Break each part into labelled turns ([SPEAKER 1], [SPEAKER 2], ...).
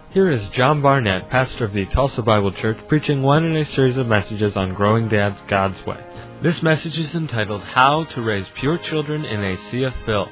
[SPEAKER 1] Here is John Barnett, pastor of the Tulsa Bible Church, preaching one in a series of messages on growing dads God's way. This message is entitled, How to Raise Pure Children in a Sea of Filth.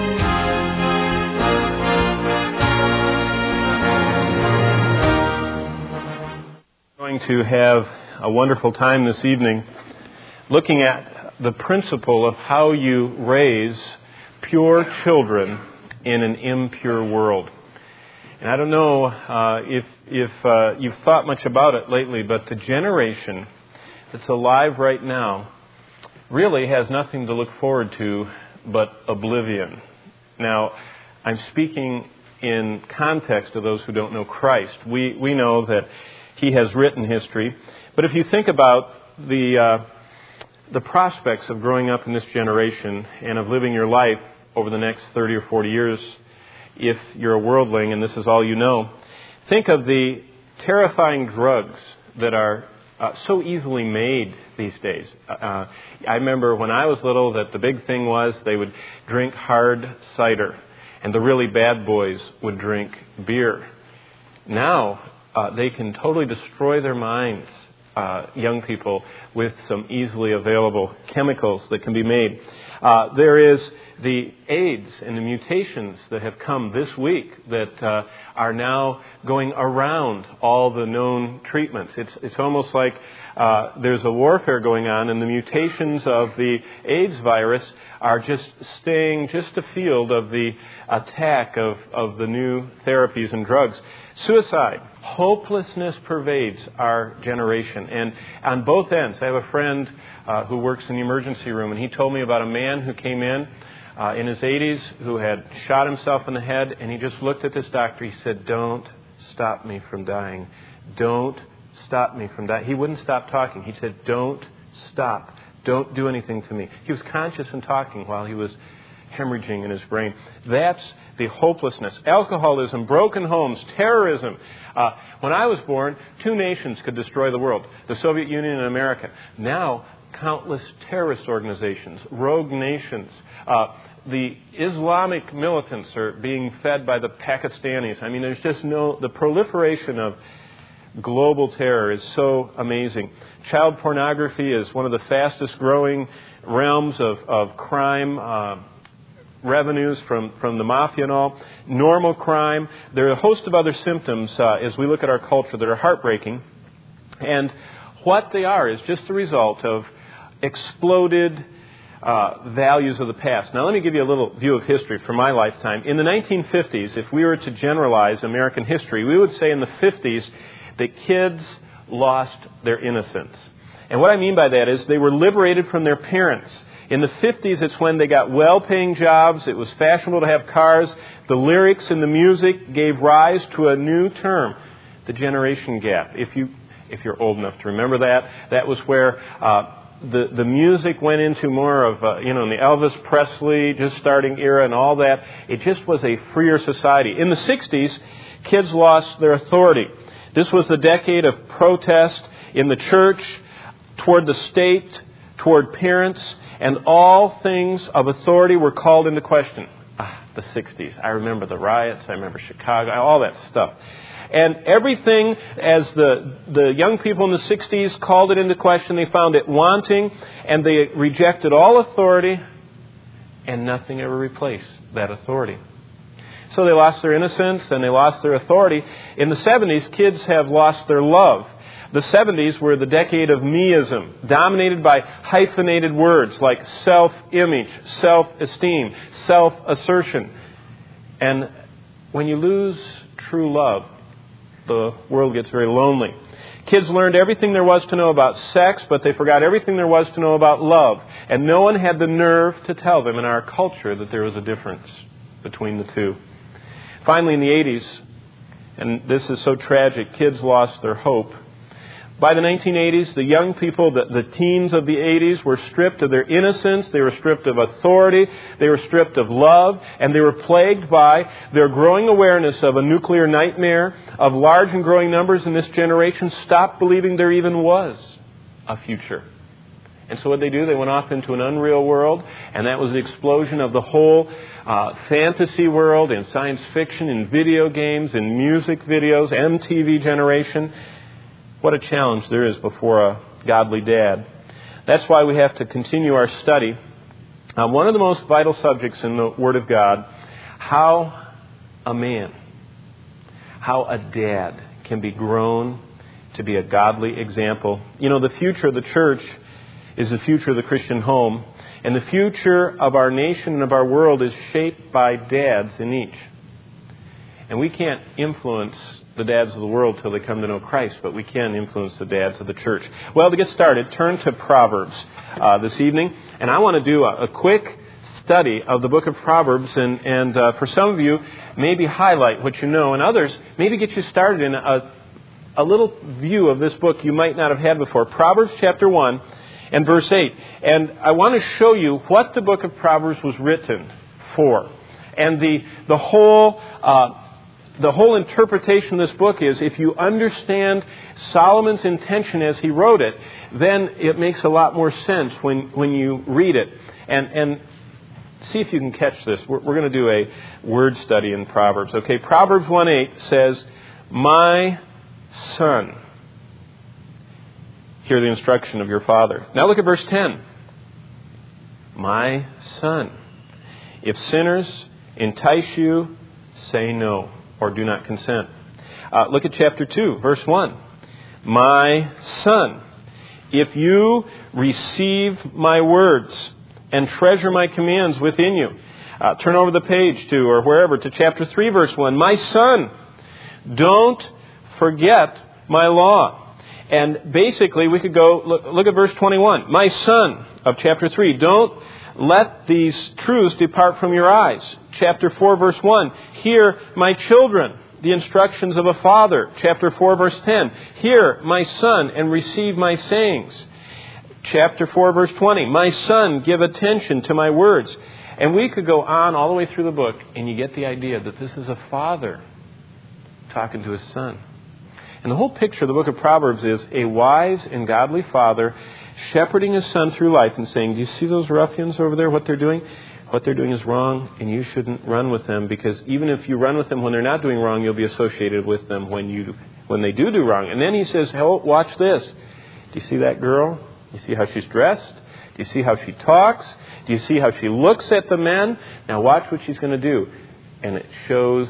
[SPEAKER 2] Going to have a wonderful time this evening looking at the principle of how you raise pure children in an impure world. And I don't know if you've thought much about it lately, but the generation that's alive right now really has nothing to look forward to but oblivion. Now, I'm speaking in context of those who don't know Christ. We know that He has written history, but if you think about the prospects of growing up in this generation and of living your life over the next 30 or 40 years, if you're a worldling and this is all you know, think of the terrifying drugs that are so easily made these days. I remember when I was little that the big thing was they would drink hard cider and the really bad boys would drink beer. Now they can totally destroy their minds, young people, with some easily available chemicals that can be made. There is the AIDS and the mutations that have come this week that are now going around all the known treatments. It's almost like there's a warfare going on, and the mutations of the AIDS virus are just staying just afield of the attack of the new therapies and drugs. Suicide, hopelessness pervades our generation. And on both ends, I have a friend who works in the emergency room, and he told me about a man who came in his 80s who had shot himself in the head, and he just looked at this doctor. He said, "Don't stop me from dying. Don't stop me from dying." He wouldn't stop talking. He said, "Don't stop. Don't do anything to me." He was conscious and talking while he was hemorrhaging in his brain. That's the hopelessness. Alcoholism, broken homes, terrorism. When I was born, 2 nations could destroy the world, the Soviet Union and America. Now, countless terrorist organizations, rogue nations. The Islamic militants are being fed by the Pakistanis. I mean, there's just the proliferation of global terror is so amazing. Child pornography is one of the fastest growing realms of crime, revenues from the mafia and all. Normal crime. There are a host of other symptoms as we look at our culture that are heartbreaking. And what they are is just the result of exploded values of the past. Now, let me give you a little view of history from my lifetime. In the 1950s, if we were to generalize American history, we would say in the 50s that kids lost their innocence. And what I mean by that is they were liberated from their parents. In the 50s, it's when they got well-paying jobs. It was fashionable to have cars. The lyrics and the music gave rise to a new term, the generation gap. If you're old enough to remember that, that was where the music went into more of, in the Elvis Presley just starting era and all that. It just was a freer society. In the 60s, kids lost their authority. This was the decade of protest in the church, toward the state, toward parents, and all things of authority were called into question. The 60s. I remember the riots. I remember Chicago, all that stuff. And everything, as the young people in the 60s called it into question, they found it wanting, and they rejected all authority, and nothing ever replaced that authority. So they lost their innocence, and they lost their authority. In the 70s, kids have lost their love. The 70s were the decade of meism, dominated by hyphenated words like self-image, self-esteem, self-assertion. And when you lose true love, the world gets very lonely. Kids learned everything there was to know about sex, but they forgot everything there was to know about love. And no one had the nerve to tell them in our culture that there was a difference between the two. Finally, in the 80s, and this is so tragic, kids lost their hope. By the 1980s, the young people, the teens of the 80s, were stripped of their innocence, they were stripped of authority, they were stripped of love, and they were plagued by their growing awareness of a nuclear nightmare, of large and growing numbers in this generation stopped believing there even was a future. And so what they do, they went off into an unreal world, and that was the explosion of the whole fantasy world and science fiction and video games and music videos, MTV generation. What a challenge there is before a godly dad. That's why we have to continue our study. One of the most vital subjects in the Word of God, how a man, how a dad can be grown to be a godly example. You know, the future of the church is the future of the Christian home. And the future of our nation and of our world is shaped by dads in each. And we can't influence the dads of the world till they come to know Christ, but we can influence the dads of the church. Well, to get started, turn to Proverbs this evening. And I want to do a quick study of the book of Proverbs. And for some of you, maybe highlight what you know. And others, maybe get you started in a little view of this book you might not have had before. Proverbs chapter 1 and verse 8. And I want to show you what the book of Proverbs was written for. And the whole interpretation of this book is, if you understand Solomon's intention as he wrote it, then it makes a lot more sense when you read it. And see if you can catch this. We're going to do a word study in Proverbs. Okay, Proverbs 1:8 says, "My son, hear the instruction of your father." Now look at verse 10. "My son, if sinners entice you, say no, or do not consent." Look at chapter 2, verse 1. "My son, if you receive my words and treasure my commands within you." Turn over the page to, or wherever, to chapter 3, verse 1. "My son, don't forget my law." And basically, we could go, look at verse 21. "My son," of chapter 3, "don't let these truths depart from your eyes." Chapter 4, verse 1. "Hear, my children, the instructions of a father." Chapter 4, verse 10. "Hear, my son, and receive my sayings." Chapter 4, verse 20. "My son, give attention to my words." And we could go on all the way through the book, and you get the idea that this is a father talking to his son. And the whole picture of the book of Proverbs is a wise and godly father shepherding his son through life and saying, "Do you see those ruffians over there, what they're doing? What they're doing is wrong, and you shouldn't run with them, because even if you run with them when they're not doing wrong, you'll be associated with them when they do wrong." And then he says, "Oh, watch this. Do you see that girl? Do you see how she's dressed? Do you see how she talks? Do you see how she looks at the men? Now watch what she's going to do." And it shows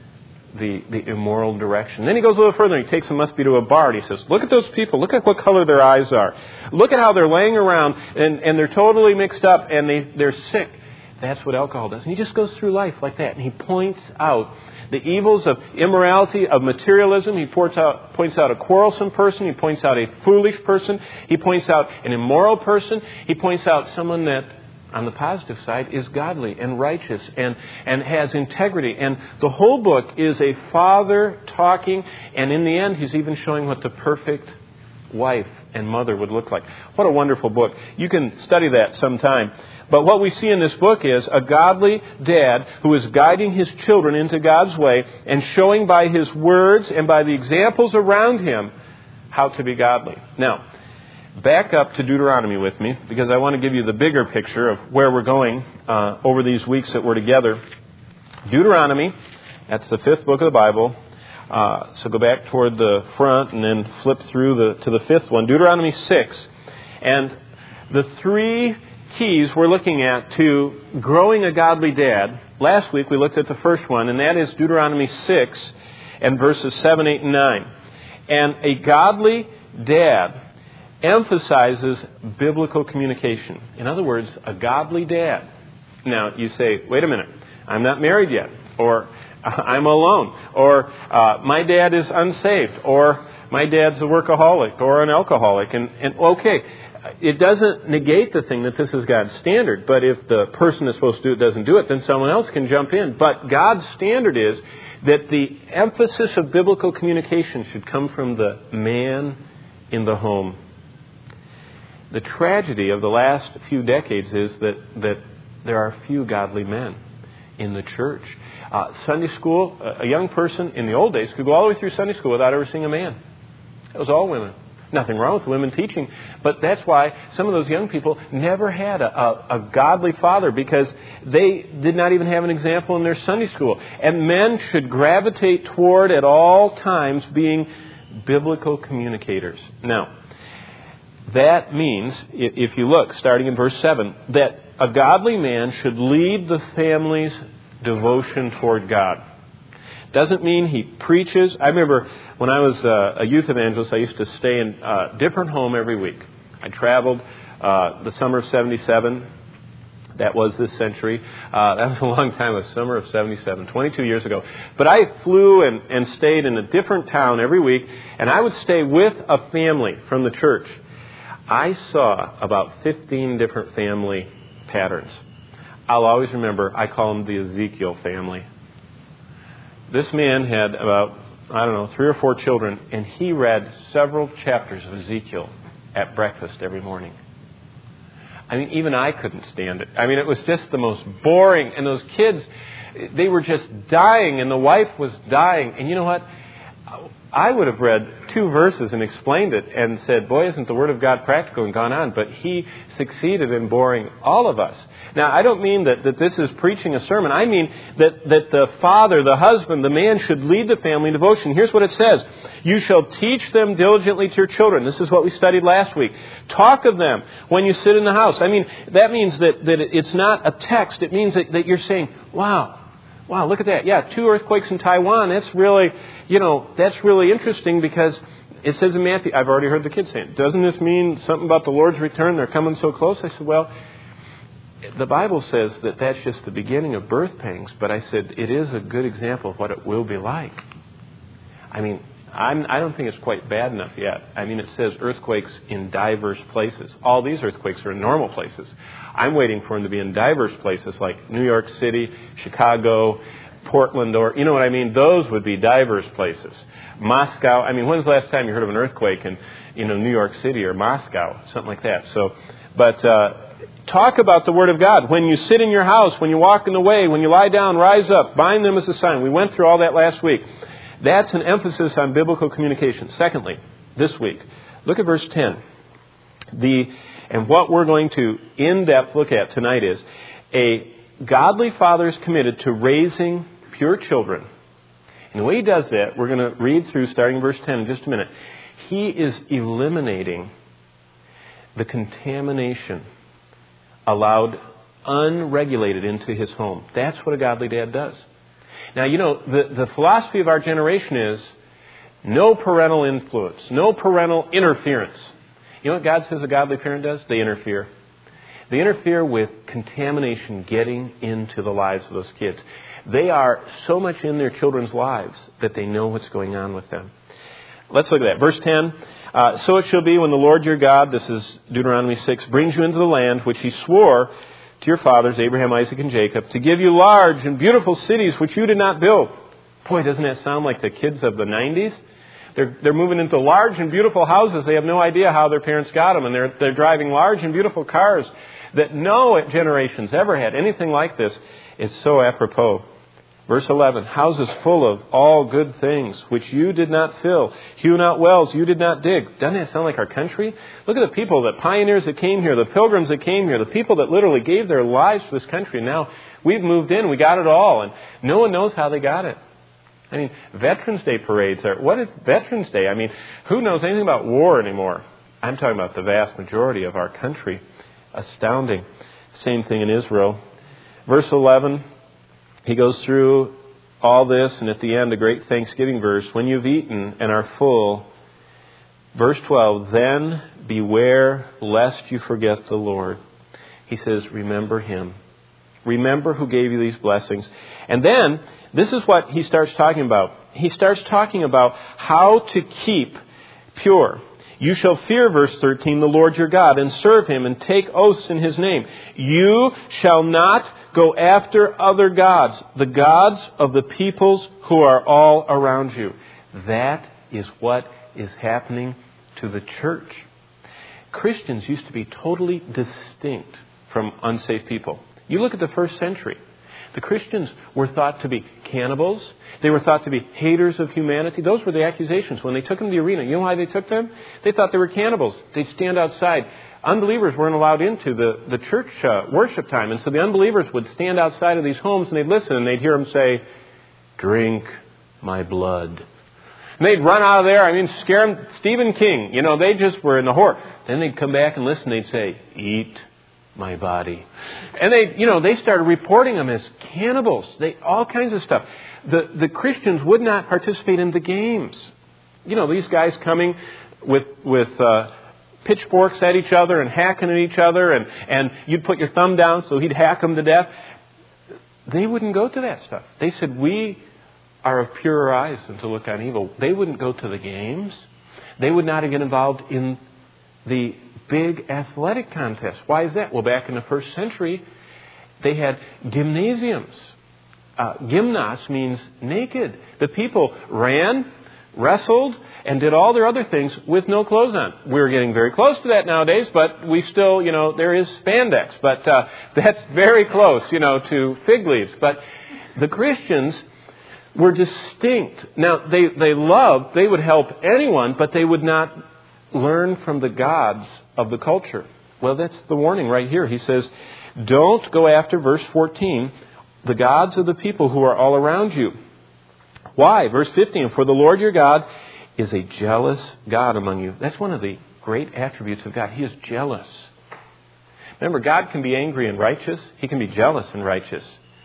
[SPEAKER 2] the immoral direction. Then he goes a little further and he takes them, must be to a bar, and he says, "Look at those people. Look at what color their eyes are. Look at how they're laying around, and they're totally mixed up, and they're sick." That's what alcohol does. And he just goes through life like that, and he points out the evils of immorality, of materialism. He points out a quarrelsome person. He points out a foolish person. He points out an immoral person. He points out someone that, on the positive side, is godly and righteous and has integrity. And the whole book is a father talking, and in the end, he's even showing what the perfect wife and mother would look like. What a wonderful book. You can study that sometime. But what we see in this book is a godly dad who is guiding his children into God's way and showing by his words and by the examples around him how to be godly. Now, back up to Deuteronomy with me, because I want to give you the bigger picture of where we're going over these weeks that we're together. Deuteronomy, that's the 5th book of the Bible. So go back toward the front and then flip through to the 5th one. Deuteronomy 6. And the 3 keys we're looking at to growing a godly dad. Last week we looked at the first one, and that is Deuteronomy 6 and verses 7, 8, and 9. And a godly dad emphasizes biblical communication. In other words, a godly dad. Now, you say, wait a minute, I'm not married yet, or I'm alone, or my dad is unsaved, or my dad's a workaholic or an alcoholic. And okay, it doesn't negate the thing that this is God's standard, but if the person that's supposed to do it doesn't do it, then someone else can jump in. But God's standard is that the emphasis of biblical communication should come from the man in the home. The tragedy of the last few decades is that there are few godly men in the church. Sunday school, a young person in the old days could go all the way through Sunday school without ever seeing a man. It was all women. Nothing wrong with women teaching, but that's why some of those young people never had a godly father, because they did not even have an example in their Sunday school. And men should gravitate toward at all times being biblical communicators. Now, that means, if you look, starting in verse 7, that a godly man should lead the family's devotion toward God. Doesn't mean he preaches. I remember when I was a youth evangelist, I used to stay in a different home every week. I traveled the summer of 77. That was this century. That was a long time, the summer of 77, 22 years ago. But I flew and stayed in a different town every week, and I would stay with a family from the church. I saw about 15 different family patterns. I'll always remember, I call them the Ezekiel family. This man had about, 3 or 4 children, and he read several chapters of Ezekiel at breakfast every morning. I mean, even I couldn't stand it. I mean, it was just the most boring. And those kids, they were just dying, and the wife was dying. And you know what? I would have read 2 verses and explained it and said, boy, isn't the Word of God practical, and gone on. But he succeeded in boring all of us. Now, I don't mean that this is preaching a sermon. I mean that the father, the husband, the man should lead the family in devotion. Here's what it says. You shall teach them diligently to your children. This is what we studied last week. Talk of them when you sit in the house. I mean, that means that it's not a text. It means that you're saying, wow, look at that. Yeah, 2 earthquakes in Taiwan. That's really, that's really interesting, because it says in Matthew, I've already heard the kids saying, doesn't this mean something about the Lord's return? They're coming so close. I said, well, the Bible says that that's just the beginning of birth pangs. But I said, it is a good example of what it will be like. I mean, I don't think it's quite bad enough yet. I mean, it says earthquakes in diverse places. All these earthquakes are in normal places. I'm waiting for them to be in diverse places like New York City, Chicago, Portland, or, you know what I mean? Those would be diverse places. Moscow. I mean, when's the last time you heard of an earthquake in, New York City or Moscow? Something like that. So, but talk about the Word of God. When you sit in your house, when you walk in the way, when you lie down, rise up, bind them as a sign. We went through all that last week. That's an emphasis on biblical communication. Secondly, this week, look at verse 10. And what we're going to in-depth look at tonight is a godly father is committed to raising pure children. And the way he does that, we're going to read through starting verse 10 in just a minute. He is eliminating the contamination allowed unregulated into his home. That's what a godly dad does. Now, the philosophy of our generation is no parental influence, no parental interference. You know what God says a godly parent does? They interfere. They interfere with contamination getting into the lives of those kids. They are so much in their children's lives that they know what's going on with them. Let's look at that. Verse 10, so it shall be when the Lord your God, this is Deuteronomy 6, brings you into the land which he swore to your fathers, Abraham, Isaac, and Jacob, to give you large and beautiful cities which you did not build. Boy, doesn't that sound like the kids of the 90s? They're moving into large and beautiful houses. They have no idea how their parents got them. And they're driving large and beautiful cars that no generations ever had anything like this. It's so apropos. Verse 11, houses full of all good things, which you did not fill. Hew not wells, you did not dig. Doesn't that sound like our country? Look at the people, the pioneers that came here, the pilgrims that came here, the people that literally gave their lives to this country. Now we've moved in, we got it all, and no one knows how they got it. I mean, Veterans Day parades are... What is Veterans Day? I mean, who knows anything about war anymore? I'm talking about the vast majority of our country. Astounding. Same thing in Israel. Verse 11... he goes through all this, and at the end, a great Thanksgiving verse. When you've eaten and are full, verse 12, then beware lest you forget the Lord. He says, remember Him. Remember who gave you these blessings. And then, this is what he starts talking about. He starts talking about how to keep pure. You shall fear, verse 13, the Lord your God, and serve Him, and take oaths in His name. You shall not go after other gods, the gods of the peoples who are all around you. That is what is happening to the church. Christians used to be totally distinct from unsafe people. You look at the first century. The Christians were thought to be cannibals. They were thought to be haters of humanity. Those were the accusations. When they took them to the arena, you know why they took them? They thought they were cannibals. They'd stand outside. Unbelievers weren't allowed into the church worship time. And so the unbelievers would stand outside of these homes and they'd listen and they'd hear them say, "Drink my blood." And they'd run out of there. I mean, scare them. Stephen King, they just were in the horror. Then they'd come back and listen. They'd say, "Eat my body." And they started reporting them as cannibals. All kinds of stuff. The Christians would not participate in the games. These guys coming with pitchforks at each other and hacking at each other, and you'd put your thumb down so he'd hack them to death. They wouldn't go to that stuff. They said, "We are of purer eyes than to look on evil." They wouldn't go to the games. They would not get involved in the big athletic contests. Why is that? Well, back in the first century, they had gymnasiums. Gymnos means naked. The people ran, wrestled, and did all their other things with no clothes on. We're getting very close to that nowadays, but we still, there is spandex. But that's very close, to fig leaves. But the Christians were distinct. Now, they would help anyone, but they would not learn from the gods of the culture. Well, that's the warning right here. He says, don't go after, verse 14, the gods of the people who are all around you. Why? Verse 15, for the Lord your God is a jealous God among you. That's one of the great attributes of God. He is jealous. Remember, God can be angry and righteous. He can be jealous and righteous.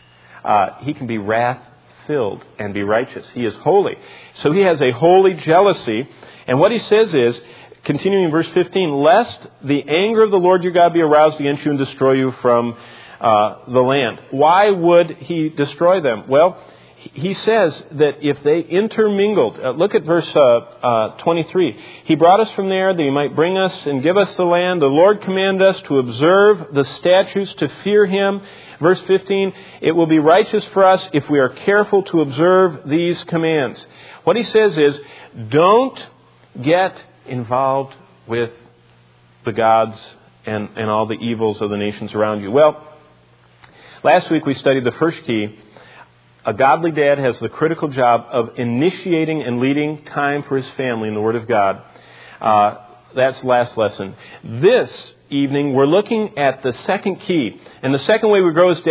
[SPEAKER 2] He can be wrath-filled and be righteous. He is holy. So he has a holy jealousy. And what he says is, continuing in verse 15, lest the anger of the Lord your God be aroused against you and destroy you from the land. Why would he destroy them? Well, he says that if they intermingled, look at verse 23. He brought us from there that he might bring us and give us the land. The Lord commanded us to observe the statutes, to fear him. Verse 15, it will be righteous for us if we are careful to observe these commands. What he says is, don't get involved with the gods and all the evils of the nations around you. Well, last week we studied the first key. A godly dad has the critical job of initiating and leading time for his family in the Word of God. That's the last lesson. This evening, we're looking at the second key. And the second way we grow as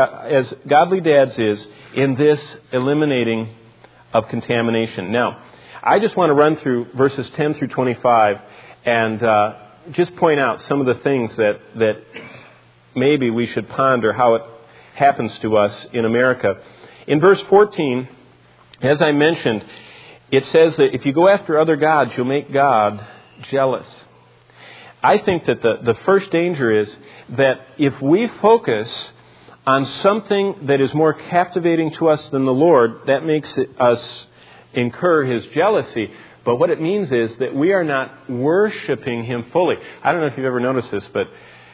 [SPEAKER 2] godly dads is in this eliminating of contamination. Now, I just want to run through verses 10 through 25 and just point out some of the things that maybe we should ponder how it happens to us in America. In verse 14, as I mentioned, it says that if you go after other gods, you'll make God jealous. I think that the first danger is that if we focus on something that is more captivating to us than the Lord, that makes us incur his jealousy. But what it means is that we are not worshiping him fully. I don't know if you've ever noticed this, but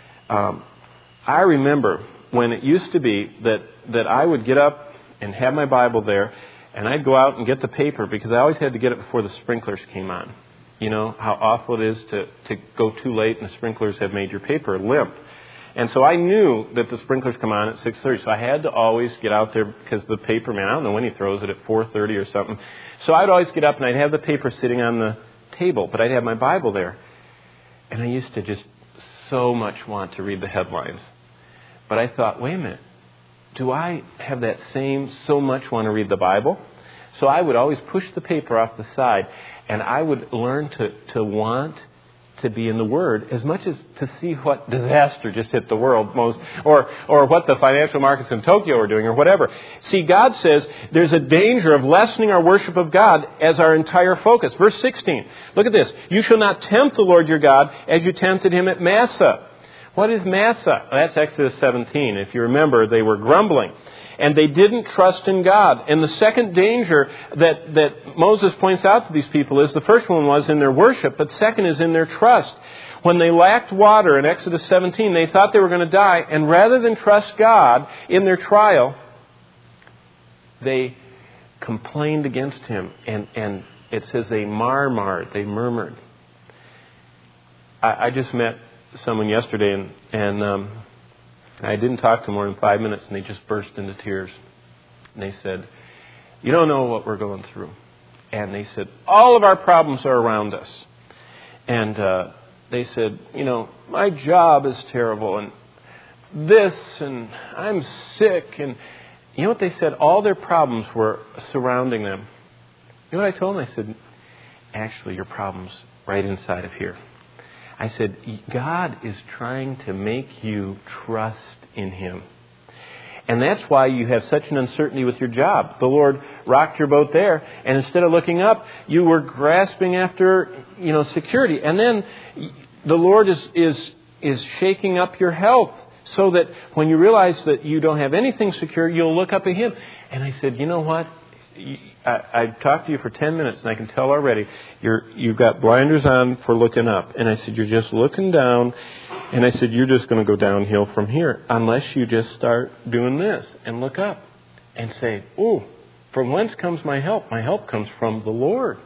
[SPEAKER 2] I remember when it used to be that I would get up and have my Bible there, and I'd go out and get the paper because I always had to get it before the sprinklers came on. You know how awful it is to go too late and the sprinklers have made your paper limp. And so I knew that the sprinklers come on at 6:30, so I had to always get out there because the paper man, I don't know when he throws it, at 4:30 or something. So I'd always get up and I'd have the paper sitting on the table, but I'd have my Bible there. And I used to just so much want to read the headlines. But I thought, wait a minute. Do I have that same so much want to read the Bible? So I would always push the paper off the side, and I would learn to want to be in the Word as much as to see what disaster just hit the world most, or what the financial markets in Tokyo are doing, or whatever. See, God says there's a danger of lessening our worship of God as our entire focus. Verse 16, look at this. You shall not tempt the Lord your God as you tempted him at Massah. What is Massah? That's Exodus 17. If you remember, they were grumbling. And they didn't trust in God. And the second danger that Moses points out to these people is, the first one was in their worship, but second is in their trust. When they lacked water in Exodus 17, they thought they were going to die. And rather than trust God in their trial, they complained against him. And it says they murmured. I just met someone yesterday, and I didn't talk to them more than 5 minutes, and they just burst into tears. And they said, "You don't know what we're going through." And they said, "All of our problems are around us." And they said, "My job is terrible, and this, and I'm sick." And you know what they said? All their problems were surrounding them. You know what I told them? I said, "Actually, your problem's right inside of here." I said, "God is trying to make you trust in Him. And that's why you have such an uncertainty with your job. The Lord rocked your boat there, and instead of looking up, you were grasping after, security. And then the Lord is shaking up your health so that when you realize that you don't have anything secure, you'll look up at Him." And I said, "You know what? I talked to you for 10 minutes, and I can tell already you've got blinders on for looking up." And I said, "You're just looking down." And I said, "You're just going to go downhill from here unless you just start doing this and look up and say, 'Ooh, from whence comes my help? My help comes from the Lord,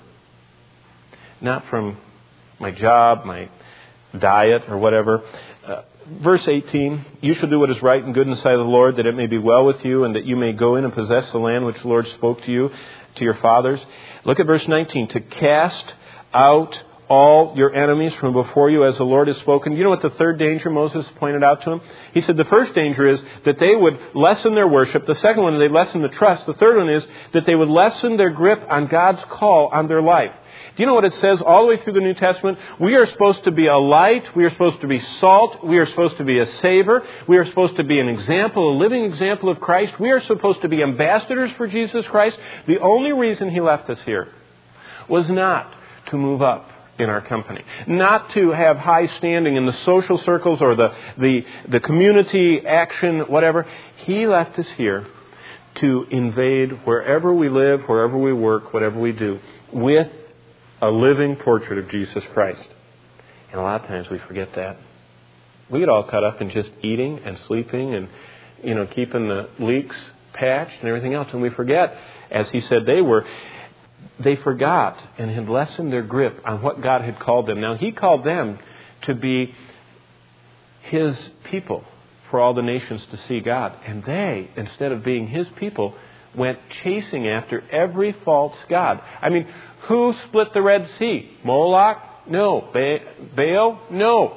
[SPEAKER 2] not from my job, my diet, or whatever.'" Verse 18, "You shall do what is right and good in the sight of the Lord, that it may be well with you, and that you may go in and possess the land which the Lord spoke to you, to your fathers." Look at verse 19. "To cast out all your enemies from before you, as the Lord has spoken." You know what the third danger Moses pointed out to him? He said the first danger is that they would lessen their worship. The second one is they lessen the trust. The third one is that they would lessen their grip on God's call on their life. Do you know what it says all the way through the New Testament? We are supposed to be a light. We are supposed to be salt. We are supposed to be a savor. We are supposed to be an example, a living example of Christ. We are supposed to be ambassadors for Jesus Christ. The only reason He left us here was not to move up in our company, not to have high standing in the social circles or the community action, whatever. He left us here to invade wherever we live, wherever we work, whatever we do, with a living portrait of Jesus Christ. And a lot of times we forget that. We get all caught up in just eating and sleeping and, keeping the leaks patched and everything else. And we forget, as he said they forgot and had lessened their grip on what God had called them. Now, He called them to be His people for all the nations to see God. And they, instead of being His people, went chasing after every false god. I mean, who split the Red Sea? Moloch? No. Baal? No.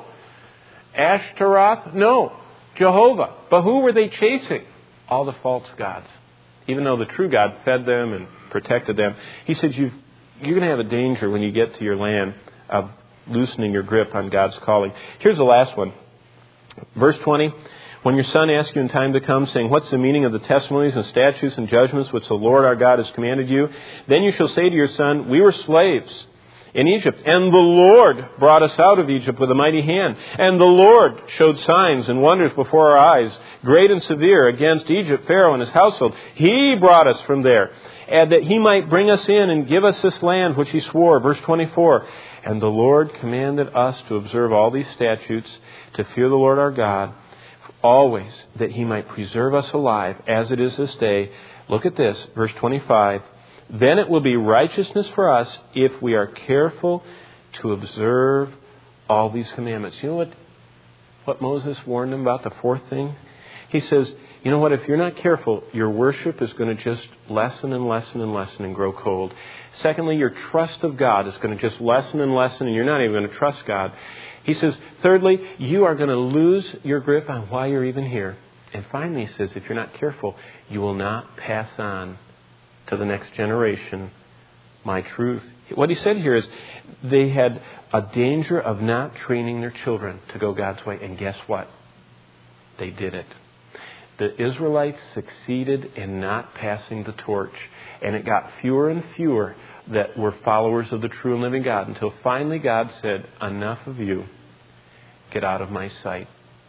[SPEAKER 2] Ashtaroth? No. Jehovah. But who were they chasing? All the false gods. Even though the true God fed them and protected them. He said, you're going to have a danger when you get to your land of loosening your grip on God's calling. Here's the last one. Verse 20. "When your son asks you in time to come, saying, 'What's the meaning of the testimonies and statutes and judgments which the Lord our God has commanded you?' Then you shall say to your son, 'We were slaves in Egypt, and the Lord brought us out of Egypt with a mighty hand. And the Lord showed signs and wonders before our eyes, great and severe, against Egypt, Pharaoh and his household. He brought us from there, and that He might bring us in and give us this land which He swore.'" Verse 24. "And the Lord commanded us to observe all these statutes, to fear the Lord our God, always, that He might preserve us alive, as it is this day." Look at this, verse 25. "Then it will be righteousness for us if we are careful to observe all these commandments." You know what Moses warned them about, the fourth thing? He says, you know what, if you're not careful, your worship is going to just lessen and lessen and lessen and grow cold. Secondly, your trust of God is going to just lessen and lessen, and you're not even going to trust God. He says, thirdly, you are going to lose your grip on why you're even here. And finally, he says, if you're not careful, you will not pass on to the next generation my truth. What he said here is they had a danger of not training their children to go God's way. And guess what? They did it. The Israelites succeeded in not passing the torch. And it got fewer and fewer that were followers of the true and living God, until finally God said, enough of you. Get out of my sight.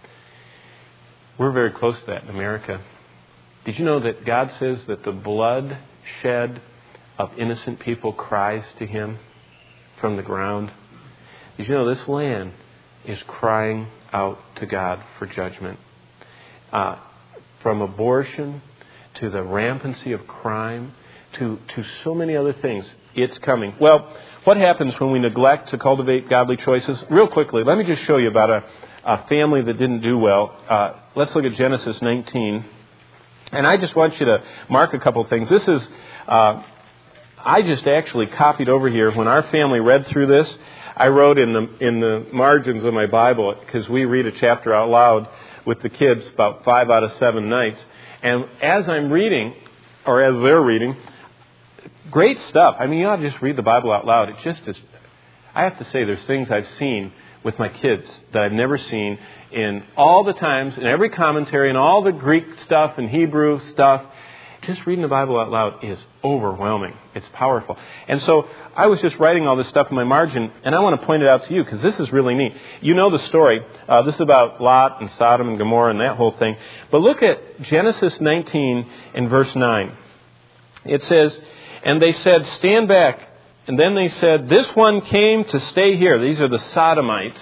[SPEAKER 2] We're very close to that in America. Did you know that God says that the blood shed of innocent people cries to Him from the ground? Did you know this land is crying out to God for judgment? From abortion to the rampancy of crime to so many other things, it's coming. Well, what happens when we neglect to cultivate godly choices? Real quickly, let me just show you about a family that didn't do well. Let's look at Genesis 19. And I just want you to mark a couple things. This is, I just actually copied over here. When our family read through this, I wrote in the margins of my Bible, because we read a chapter out loud with the kids about 5 out of 7 nights. And as I'm reading, or as they're reading, great stuff. I mean, you ought to just read the Bible out loud. It just is. I have to say, there's things I've seen with my kids that I've never seen in all the times, in every commentary, and all the Greek stuff and Hebrew stuff. Just reading the Bible out loud is overwhelming. It's powerful. And so I was just writing all this stuff in my margin, and I want to point it out to you because this is really neat. You know the story. This is about Lot and Sodom and Gomorrah and that whole thing. But look at Genesis 19 and verse 9. It says, "And they said, 'Stand back.' And then they said, 'This one came to stay here.'" These are the Sodomites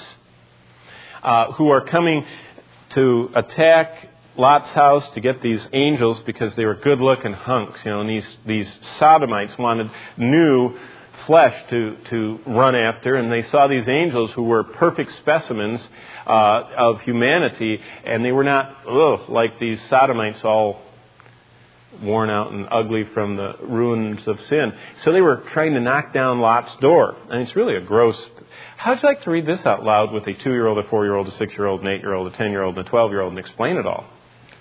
[SPEAKER 2] who are coming to attack Lot's house to get these angels because they were good-looking hunks. You know, and these Sodomites wanted new flesh to run after, and they saw these angels who were perfect specimens of humanity, and they were not like these Sodomites, all worn out and ugly from the ruins of sin. So they were trying to knock down Lot's door. And it's really a gross... How'd you like to read this out loud with a 2-year-old, a 4-year-old, a 6-year-old, an 8-year-old, a 10-year-old, and a 12-year-old and explain it all?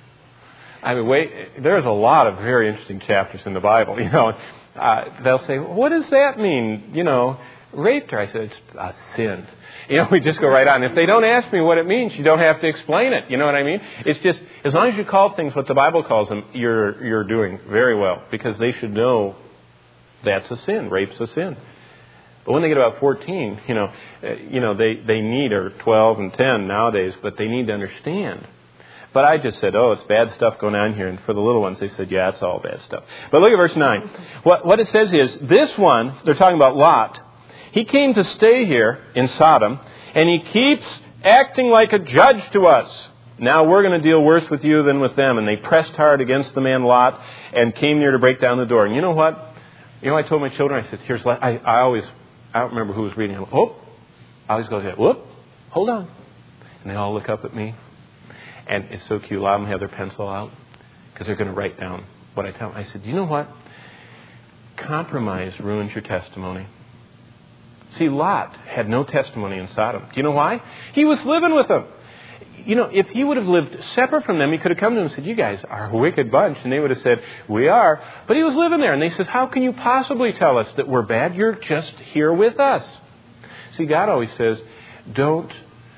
[SPEAKER 2] I mean, there's a lot of very interesting chapters in the Bible. You know, they'll say, "What does that mean? You know, raped her." I said, "It's a sin." You know, we just go right on. If they don't ask me what it means, you don't have to explain it. You know what I mean? It's just, as long as you call things what the Bible calls them, you're doing very well, because they should know that's a sin. Rape's a sin. But when they get about 14, they need, or 12 and 10 nowadays, but they need to understand. But I just said, it's bad stuff going on here. And for the little ones, they said, yeah, it's all bad stuff. But look at verse 9. What it says is, this one, they're talking about Lot, he came to stay here in Sodom, and he keeps acting like a judge to us. Now we're going to deal worse with you than with them. And they pressed hard against the man Lot and came near to break down the door. And you know what? I told my children, I said, here's Lot. I don't remember who was reading. I always go, whoop, hold on. And they all look up at me. And it's so cute. A lot of them have their pencil out because they're going to write down what I tell them. I said, you know what? Compromise ruins your testimony. See, Lot had no testimony in Sodom. Do you know why? He was living with them. You know, if he would have lived separate from them, he could have come to them and said, you guys are a wicked bunch. And they would have said, we are. But he was living there. And they said, how can you possibly tell us that we're bad? You're just here with us. See, God always says, don't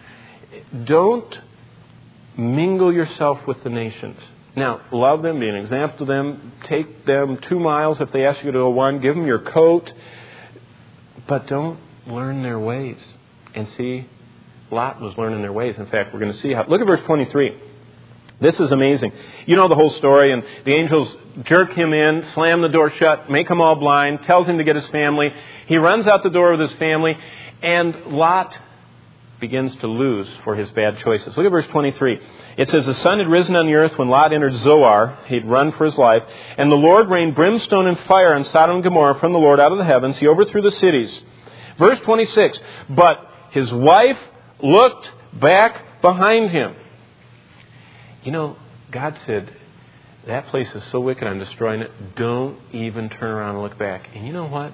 [SPEAKER 2] mingle yourself with the nations. Now, love them, be an example to them. Take them 2 miles if they ask you to go 1. Give them your coat. But don't learn their ways. And see, Lot was learning their ways. In fact, we're going to see how. Look at verse 23. This is amazing. You know the whole story. And the angels jerk him in, slam the door shut, make him all blind, tells him to get his family. He runs out the door with his family. And Lot begins to lose for his bad choices. Look at verse 23. It says, the sun had risen on the earth when Lot entered Zoar. He'd run for his life. And the Lord rained brimstone and fire on Sodom and Gomorrah from the Lord out of the heavens. He overthrew the cities. Verse 26. But his wife looked back behind him. You know, God said, that place is so wicked, I'm destroying it. Don't even turn around and look back. And you know what?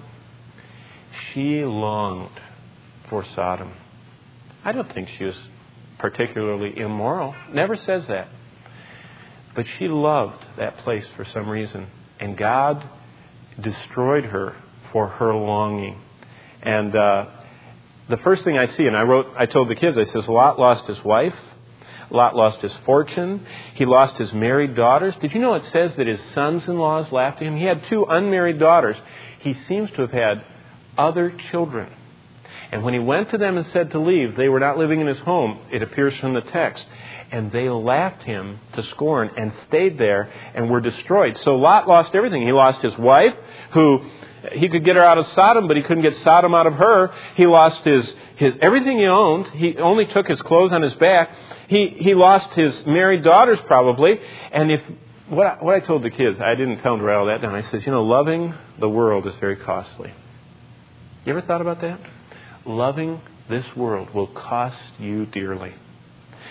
[SPEAKER 2] She longed for Sodom. I don't think she was particularly immoral. Never says that. But she loved that place for some reason. And God destroyed her for her longing. And the first thing I see, and I told the kids, I says, Lot lost his wife. Lot lost his fortune. He lost his married daughters. Did you know it says that his sons-in-laws laughed at him? He had 2 unmarried daughters. He seems to have had other children. And when he went to them and said to leave, they were not living in his home. It appears from the text. And they laughed him to scorn and stayed there and were destroyed. So Lot lost everything. He lost his wife, who he could get her out of Sodom, but he couldn't get Sodom out of her. He lost his everything he owned. He only took his clothes on his back. He lost his married daughters probably. And what I told the kids, I didn't tell them to write all that down. I said, loving the world is very costly. You ever thought about that? Loving this world will cost you dearly.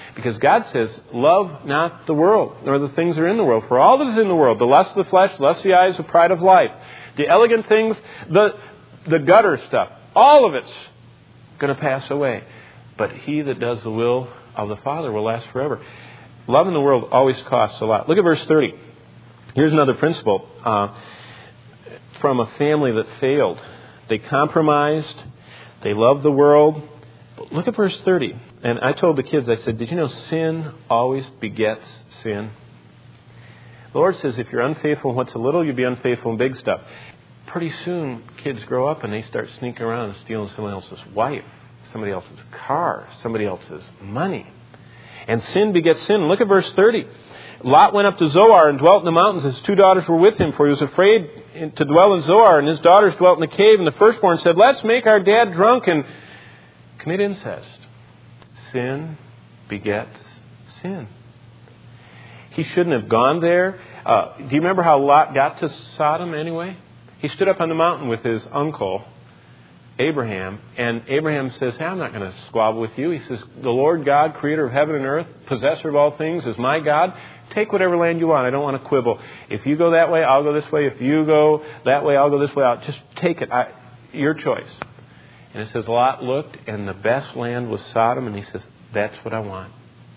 [SPEAKER 2] Because God says, love not the world, nor the things that are in the world. For all that is in the world, the lust of the flesh, the lust of the eyes, the pride of life, the elegant things, the gutter stuff, all of it's going to pass away. But he that does the will of the Father will last forever. Love in the world always costs a lot. Look at verse 30. Here's another principle from a family that failed. They compromised. They loved the world. But look at verse 30. And I told the kids, I said, did you know sin always begets sin? The Lord says if you're unfaithful in what's a little, you'll be unfaithful in big stuff. Pretty soon, kids grow up and they start sneaking around and stealing someone else's wife, somebody else's car, somebody else's money. And sin begets sin. Look at verse 30. Lot went up to Zoar and dwelt in the mountains. His 2 daughters were with him, for he was afraid to dwell in Zoar. And his daughters dwelt in the cave. And the firstborn said, let's make our dad drunk and commit incest. Sin begets sin. He shouldn't have gone there. Do you remember how Lot got to Sodom anyway? He stood up on the mountain with his uncle, Abraham, and Abraham says, hey, I'm not going to squabble with you. He says, the Lord God, creator of heaven and earth, possessor of all things, is my God. Take whatever land you want. I don't want to quibble. If you go that way, I'll go this way. If you go that way, I'll go this way. I'll just take it. Your choice. And it says, Lot looked, and the best land was Sodom, and he says, that's what I want.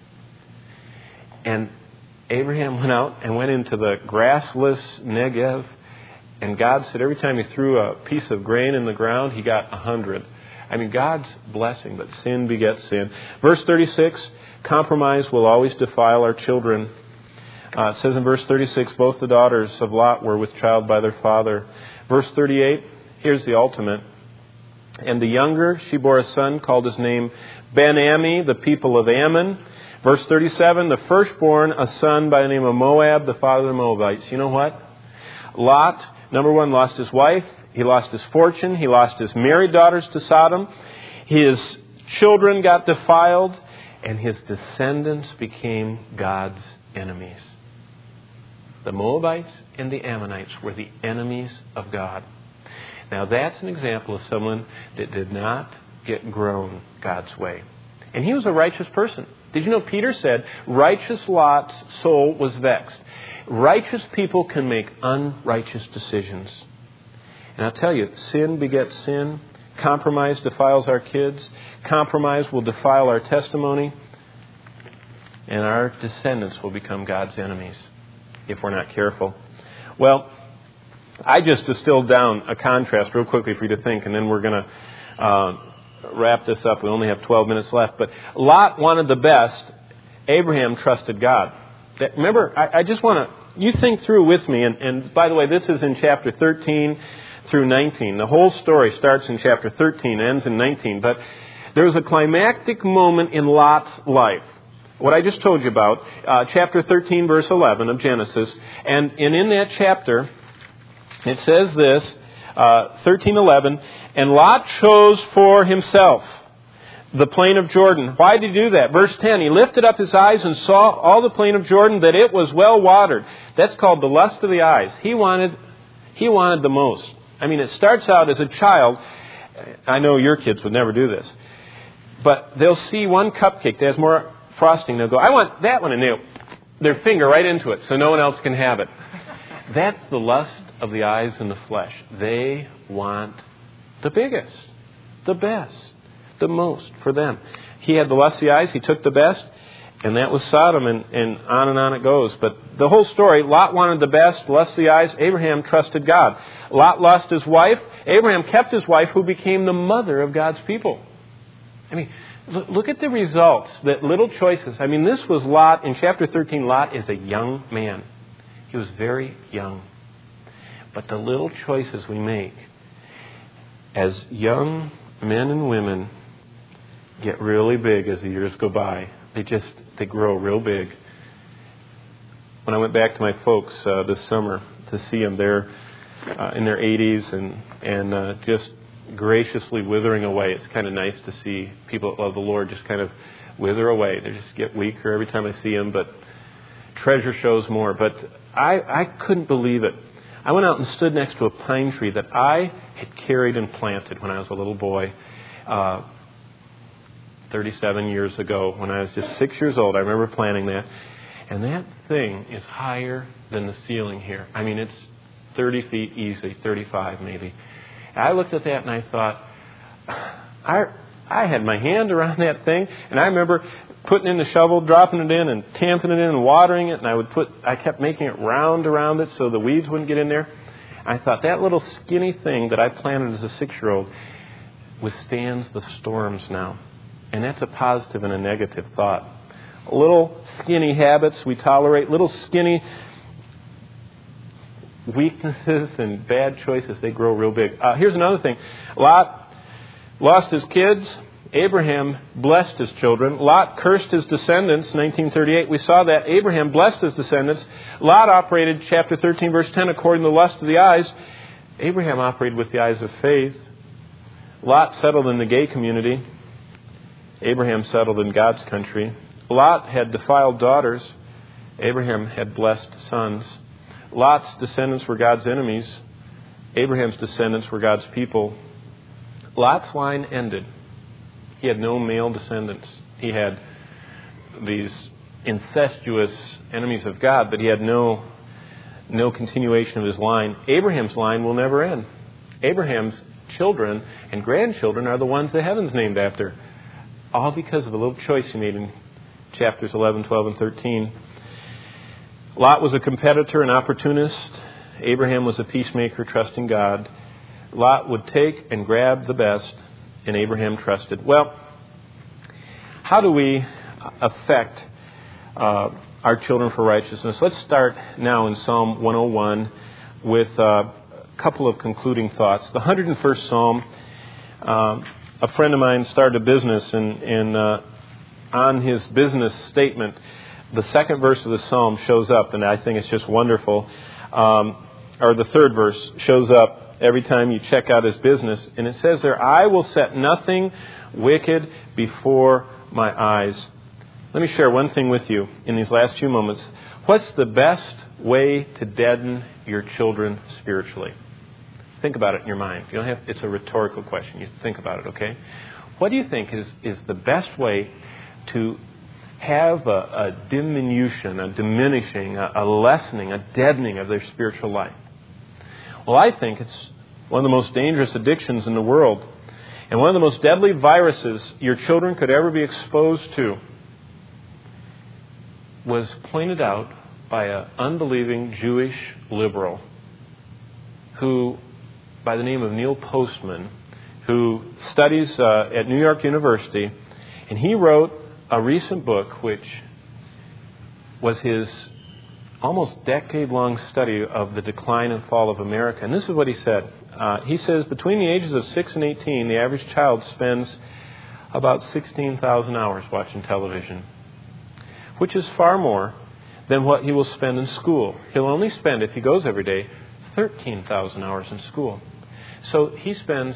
[SPEAKER 2] And Abraham went out and went into the grassless Negev, and God said every time he threw a piece of grain in the ground, he got 100. I mean, God's blessing, but sin begets sin. Verse 36, compromise will always defile our children. It says in verse 36, both the daughters of Lot were with child by their father. Verse 38, here's the ultimate. And the younger, she bore a son, called his name Ben-Ammi, the people of Ammon. Verse 37, the firstborn, a son by the name of Moab, the father of the Moabites. You know what? Lot, number one, lost his wife. He lost his fortune. He lost his married daughters to Sodom. His children got defiled. And his descendants became God's enemies. The Moabites and the Ammonites were the enemies of God. Now that's an example of someone that did not get grown God's way. And he was a righteous person. Did you know Peter said, righteous Lot's soul was vexed. Righteous people can make unrighteous decisions. And I'll tell you, sin begets sin. Compromise defiles our kids. Compromise will defile our testimony. And our descendants will become God's enemies if we're not careful. Well, I just distilled down a contrast real quickly for you to think, and then we're going to wrap this up. We only have 12 minutes left. But Lot wanted the best. Abraham trusted God. Remember, I just want to, you think through with me. And by the way, this is in chapter 13 through 19. The whole story starts in chapter 13, ends in 19. But there was a climactic moment in Lot's life. What I just told you about, chapter 13, verse 11 of Genesis. And in that chapter, it says this, 13:11, and Lot chose for himself the plain of Jordan. Why did he do that? Verse 10, he lifted up his eyes and saw all the plain of Jordan, that it was well watered. That's called the lust of the eyes. He wanted the most. I mean, it starts out as a child. I know your kids would never do this. But they'll see one cupcake that has more frosting. They'll go, I want that one. And they'll their finger right into it so no one else can have it. That's the lust of the eyes and the flesh. They want the biggest, the best, the most for them. He had the lust of the eyes. He took the best. And that was Sodom, and on it goes. But the whole story, Lot wanted the best, lust of the eyes. Abraham trusted God. Lot lost his wife. Abraham kept his wife, who became the mother of God's people. I mean, look at the results, that little choices. I mean, this was Lot. In chapter 13, Lot is a young man. He was very young. But the little choices we make as young men and women get really big as the years go by. They grow real big. When I went back to my folks this summer to see them, they're in their 80s and just graciously withering away. It's kind of nice to see people that love the Lord just kind of wither away. They just get weaker every time I see them, but treasure shows more. But I couldn't believe it. I went out and stood next to a pine tree that I had carried and planted when I was a little boy. 37 years ago when I was just 6 years old. I remember planning that. And that thing is higher than the ceiling here. I mean, it's 30 feet easy, 35 maybe. I looked at that and I thought, I had my hand around that thing, and I remember putting in the shovel, dropping it in, and tamping it in and watering it, and I kept making it round around it so the weeds wouldn't get in there. I thought that little skinny thing that I planted as a 6-year-old withstands the storms now. And that's a positive and a negative thought. Little skinny habits we tolerate, little skinny weaknesses and bad choices, they grow real big. Here's another thing. Lot lost his kids. Abraham blessed his children. Lot cursed his descendants. 1938, we saw that. Abraham blessed his descendants. Lot operated, chapter 13, verse 10, according to the lust of the eyes. Abraham operated with the eyes of faith. Lot settled in the gay community. Abraham settled in God's country. Lot had defiled daughters. Abraham had blessed sons. Lot's descendants were God's enemies. Abraham's descendants were God's people. Lot's line ended. He had no male descendants. He had these incestuous enemies of God, but he had no continuation of his line. Abraham's line will never end. Abraham's children and grandchildren are the ones the heaven's named after. All because of a little choice he made in chapters 11, 12, and 13. Lot was a competitor, an opportunist. Abraham was a peacemaker, trusting God. Lot would take and grab the best, and Abraham trusted. Well, how do we affect our children for righteousness? Let's start now in Psalm 101 with a couple of concluding thoughts. The 101st Psalm, a friend of mine started a business, and on his business statement, the second verse of the Psalm shows up, and I think it's just wonderful. Or the third verse shows up every time you check out his business. And it says there, I will set nothing wicked before my eyes. Let me share one thing with you in these last few moments. What's the best way to deaden your children spiritually? Think about it in your mind. You don't have. It's a rhetorical question. You think about it, okay? What do you think is the best way to have a diminution, a diminishing, a lessening, a deadening of their spiritual life? Well, I think it's one of the most dangerous addictions in the world, and one of the most deadly viruses your children could ever be exposed to was pointed out by an unbelieving Jewish liberal who, by the name of Neil Postman, who studies at New York University, and he wrote a recent book which was his almost decade-long study of the decline and fall of America. And this is what he said. He says, between the ages of 6 and 18, the average child spends about 16,000 hours watching television, which is far more than what he will spend in school. He'll only spend, if he goes every day, 13,000 hours in school. So he spends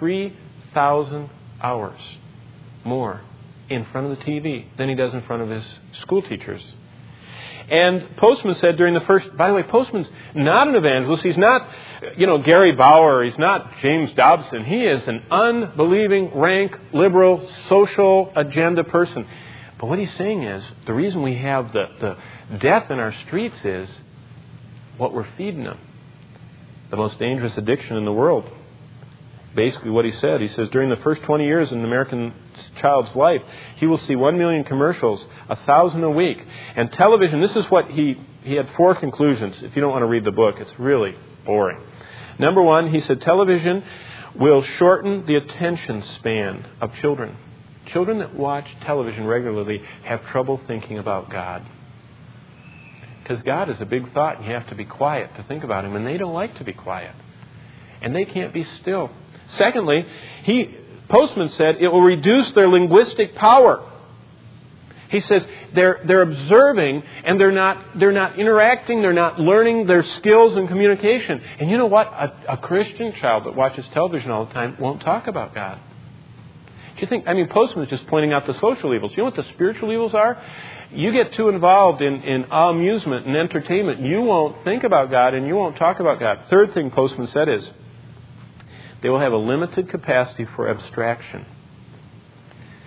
[SPEAKER 2] 3,000 hours more in front of the TV than he does in front of his school teachers. And Postman said during the first... By the way, Postman's not an evangelist. He's not, Gary Bauer. He's not James Dobson. He is an unbelieving, rank, liberal, social agenda person. But what he's saying is, the reason we have the death in our streets is what we're feeding them. The most dangerous addiction in the world. Basically what he says, during the first 20 years in an American child's life, he will see 1 million commercials, 1,000 a week. And television, this is what he had 4 conclusions. If you don't want to read the book, it's really boring. Number 1, he said, television will shorten the attention span of children. Children that watch television regularly have trouble thinking about God. Because God is a big thought, and you have to be quiet to think about Him, and they don't like to be quiet. And they can't be still. Secondly, Postman said it will reduce their linguistic power. He says they're observing and they're not interacting, they're not learning their skills in communication. And you know what? A Christian child that watches television all the time won't talk about God. Do you think? Postman is just pointing out the social evils. You know what the spiritual evils are? You get too involved in amusement and entertainment, you won't think about God and you won't talk about God. Third thing Postman said is, they will have a limited capacity for abstraction.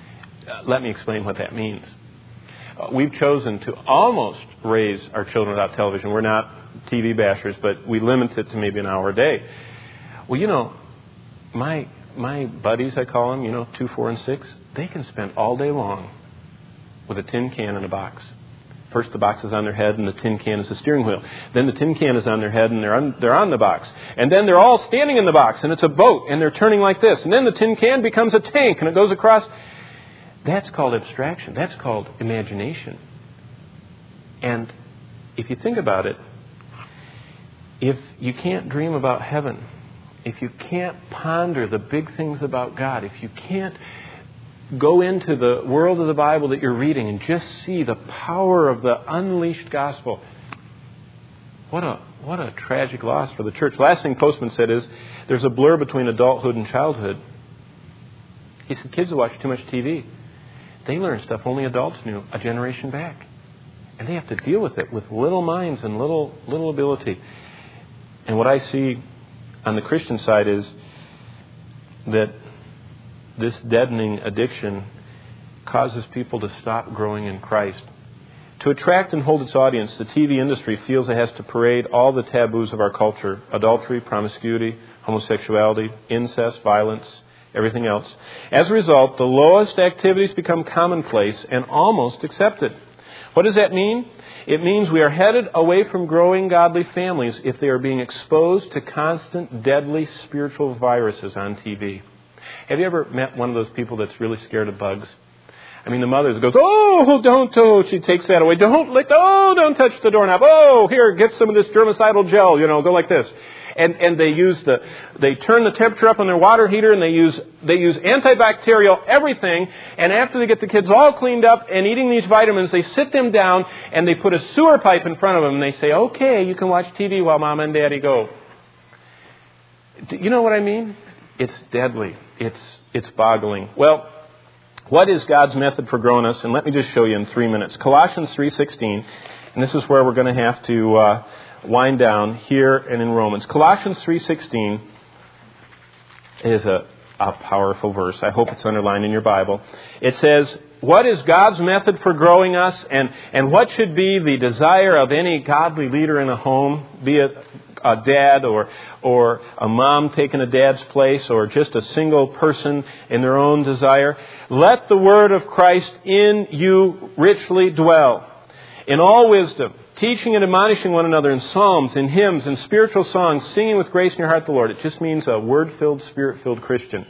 [SPEAKER 2] Let me explain what that means. We've chosen to almost raise our children without television. We're not TV bashers, but we limit it to maybe an hour a day. Well, my buddies, I call them, 2, 4, and 6, they can spend all day long with a tin can and a box. First the box is on their head and the tin can is the steering wheel. Then the tin can is on their head and they're on the box. And then they're all standing in the box and it's a boat and they're turning like this. And then the tin can becomes a tank and it goes across. That's called abstraction. That's called imagination. And if you think about it, if you can't dream about heaven, if you can't ponder the big things about God, if you can't go into the world of the Bible that you're reading and just see the power of the unleashed gospel, what a tragic loss for the church. Last thing Postman said is there's a blur between adulthood and childhood. He said kids who watch too much TV, they learn stuff only adults knew a generation back. And they have to deal with it with little minds and little ability. And what I see on the Christian side is that this deadening addiction causes people to stop growing in Christ. To attract and hold its audience, the TV industry feels it has to parade all the taboos of our culture: adultery, promiscuity, homosexuality, incest, violence, everything else. As a result, the lowest activities become commonplace and almost accepted. What does that mean? It means we are headed away from growing godly families if they are being exposed to constant, deadly spiritual viruses on TV. Have you ever met one of those people that's really scared of bugs? I mean, the mother goes, don't, she takes that away. Don't touch the doorknob. Oh, here, get some of this germicidal gel, go like this. And they turn the temperature up on their water heater and they use antibacterial everything. And after they get the kids all cleaned up and eating these vitamins, they sit them down and they put a sewer pipe in front of them and they say, okay, you can watch TV while Mom and Daddy go. Do you know what I mean? It's deadly. It's boggling. Well, what is God's method for growing us? And let me just show you in 3 minutes. Colossians 3:16, and this is where we're going to have to wind down here and in Romans. Colossians 3:16 is a powerful verse. I hope it's underlined in your Bible. It says, what is God's method for growing us, and what should be the desire of any godly leader in a home, be it a dad or a mom taking a dad's place or just a single person in their own desire? Let the word of Christ in you richly dwell, in all wisdom, teaching and admonishing one another in psalms, in hymns, and spiritual songs, singing with grace in your heart the Lord. It just means a word-filled, spirit-filled Christian.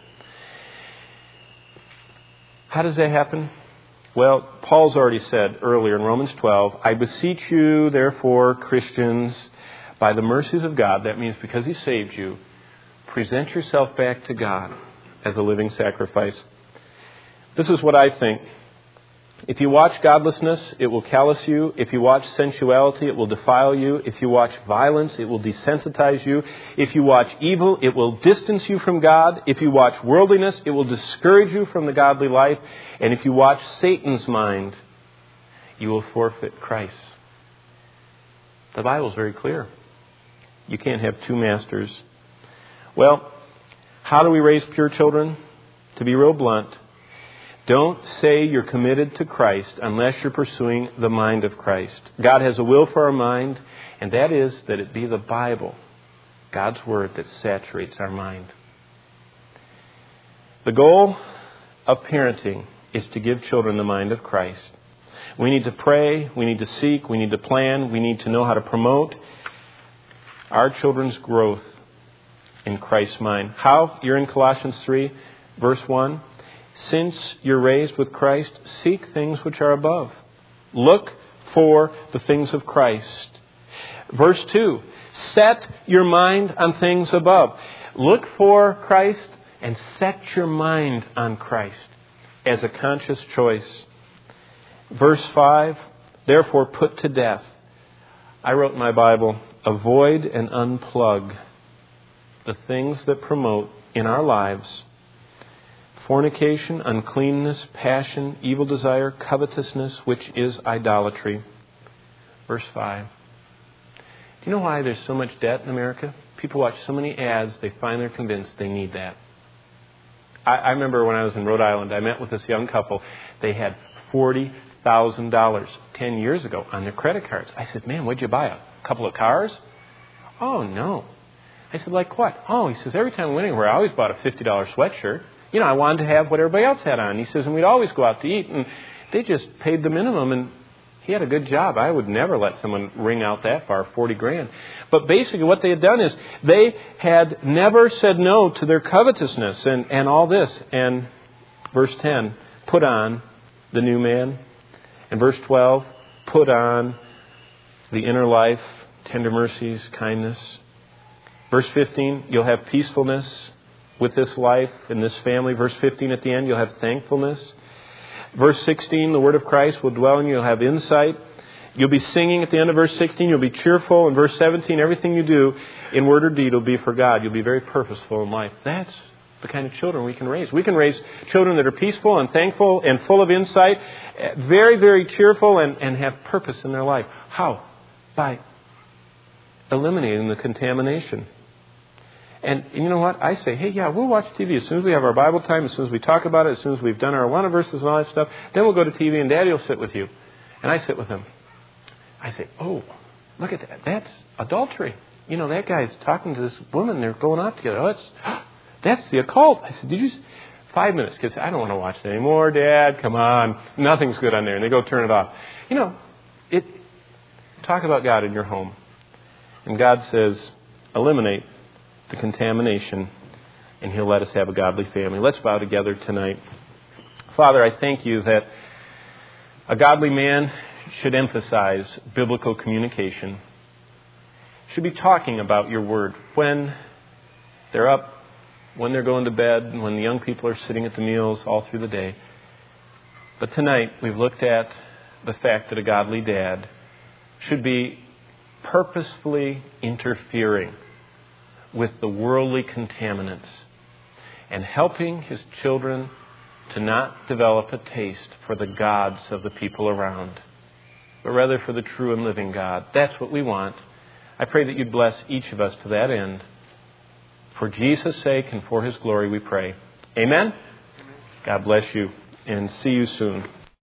[SPEAKER 2] How does that happen? Well, Paul's already said earlier in Romans 12, I beseech you, therefore, Christians, by the mercies of God, that means because He saved you, present yourself back to God as a living sacrifice. This is what I think. If you watch godlessness, it will callous you. If you watch sensuality, it will defile you. If you watch violence, it will desensitize you. If you watch evil, it will distance you from God. If you watch worldliness, it will discourage you from the godly life. And if you watch Satan's mind, you will forfeit Christ. The Bible is very clear. You can't have two masters. Well, how do we raise pure children? To be real blunt, don't say you're committed to Christ unless you're pursuing the mind of Christ. God has a will for our mind, and that is that it be the Bible, God's Word, that saturates our mind. The goal of parenting is to give children the mind of Christ. We need to pray, we need to seek, we need to plan, we need to know how to promote our children's growth in Christ's mind. How? You're in Colossians 3, verse 1. Since you're raised with Christ, seek things which are above. Look for the things of Christ. Verse 2, set your mind on things above. Look for Christ and set your mind on Christ as a conscious choice. Verse 5, therefore put to death. I wrote in my Bible, avoid and unplug the things that promote in our lives fornication, uncleanness, passion, evil desire, covetousness, which is idolatry. Verse 5. Do you know why there's so much debt in America? People watch so many ads, they finally are convinced they need that. I remember when I was in Rhode Island, I met with this young couple. They had $40,000 10 years ago on their credit cards. I said, man, what'd you buy? A couple of cars? Oh, no. I said, like what? Oh, he says, every time we went anywhere, I always bought a $50 sweatshirt. You know, I wanted to have what everybody else had on. He says, and we'd always go out to eat, and they just paid the minimum, and he had a good job. I would never let someone ring out that far, $40,000. But basically what they had done is they had never said no to their covetousness and all this. And verse 10, put on the new man. And verse 12, put on the inner life, tender mercies, kindness. Verse 15, you'll have peacefulness with this life and this family. Verse 15 at the end, you'll have thankfulness. Verse 16, the word of Christ will dwell in you. You'll have insight. You'll be singing at the end of verse 16. You'll be cheerful. In verse 17, everything you do in word or deed will be for God. You'll be very purposeful in life. That's the kind of children we can raise. We can raise children that are peaceful and thankful and full of insight, very, very cheerful and have purpose in their life. How? By eliminating the contamination. And you know what? I say, hey, yeah, we'll watch TV as soon as we have our Bible time, as soon as we talk about it, as soon as we've done our Awana verses and all that stuff. Then we'll go to TV and Daddy will sit with you. And I sit with him. I say, oh, look at that. That's adultery. You know, that guy's talking to this woman. They're going out together. Oh, that's the occult. I said, did you... 5 minutes. Kids say, I don't want to watch that anymore, Dad. Come on. Nothing's good on there. And they go turn it off. You know, talk about God in your home. And God says, eliminate the contamination, and He'll let us have a godly family. Let's bow together tonight. Father, I thank you that a godly man should emphasize biblical communication, should be talking about your word when they're up, when they're going to bed, and when the young people are sitting at the meals all through the day. But tonight we've looked at the fact that a godly dad should be purposefully interfering with the worldly contaminants and helping his children to not develop a taste for the gods of the people around, but rather for the true and living God. That's what we want. I pray that you'd bless each of us to that end. For Jesus' sake and for His glory we pray. Amen? God bless you and see you soon.